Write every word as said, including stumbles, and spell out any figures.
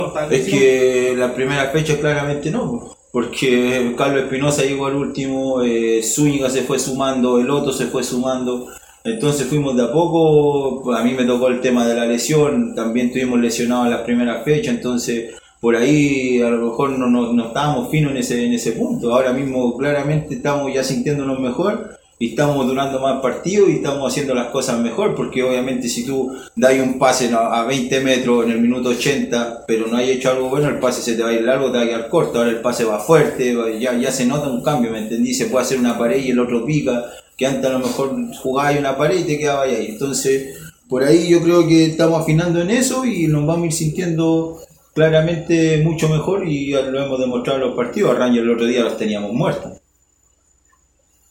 Es que la primera fecha claramente no, porque Carlos Espinosa llegó al último, eh, Zúñiga se fue sumando, el Otto se fue sumando, entonces fuimos de a poco. A mí me tocó el tema de la lesión, también tuvimos lesionados en la primera fecha, entonces por ahí a lo mejor no, no, no estábamos finos en ese, en ese punto. Ahora mismo claramente estamos ya sintiéndonos mejor y estamos durando más partidos y estamos haciendo las cosas mejor, porque obviamente si tú das un pase a veinte metros en el minuto ochenta, pero no hay hecho algo bueno, el pase se te va a ir largo, te va a quedar corto. Ahora el pase va fuerte, ya, ya se nota un cambio, ¿me entendí? Se puede hacer una pared y el otro pica, que antes a lo mejor jugabas una pared y te quedabas ahí. Entonces, por ahí yo creo que estamos afinando en eso y nos vamos a ir sintiendo claramente mucho mejor, y ya lo hemos demostrado en los partidos. A Rangers el otro día los teníamos muertos.